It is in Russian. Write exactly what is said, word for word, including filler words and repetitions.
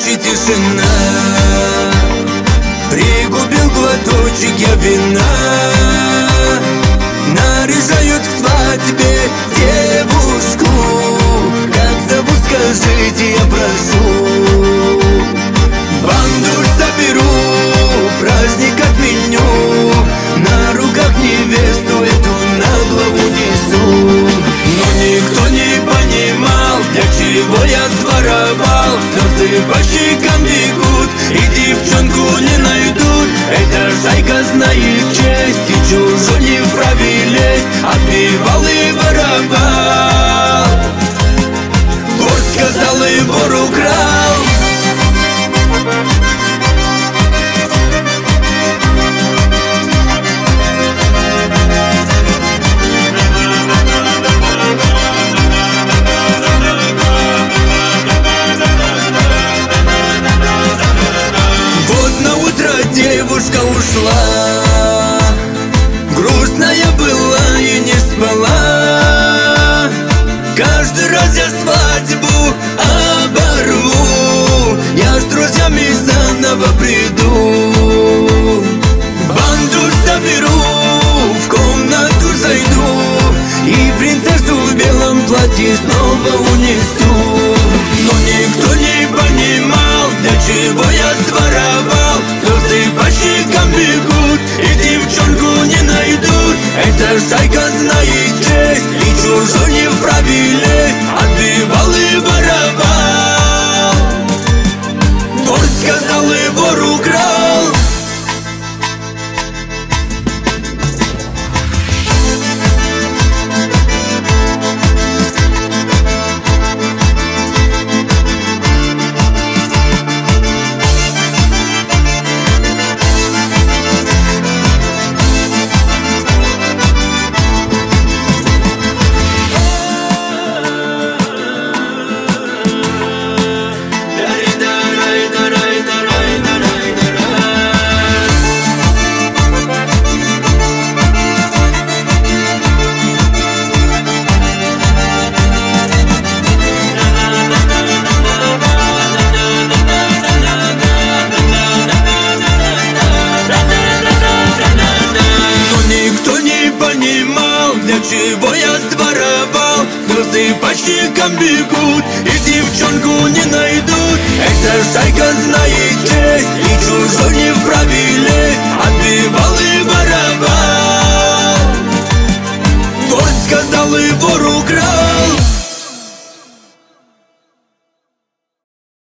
ночи тишина. Пригубил глоточек я вина. Наряжают к свадьбе девушку. Как зовут, скажите, я прошу. Банду соберу, праздник отменю. На руках невесту эту на голову несу. Но никто не понимал, для чего я своровал. Слезы по щекам бегут, и девчонку не найдут. Эта шайка знает честь, и чужой не вправе лезть. Отбивал и воровал. Вор сказал и вор украл. Девушка ушла, грустная была и не спала. Каждый раз я свадьбу обору, я с друзьями заново приду. Банду соберу, в комнату зайду, и принцессу в белом платье снова унесу. Но никто не понимал, для чего я своровал. Слезы по щекам бегут, и девчонку не найдут. Эта шайка знает честь, и чужой не вправе лезть. Отбивал и воровал. Вор сказал и вор украл. Для чего я своровал? Слезы по щекам бегут, и девчонку не найдут. Эта шайка знает честь, и чужой не вправе лезть. Отбивал и воровал. Вор сказал и вор украл.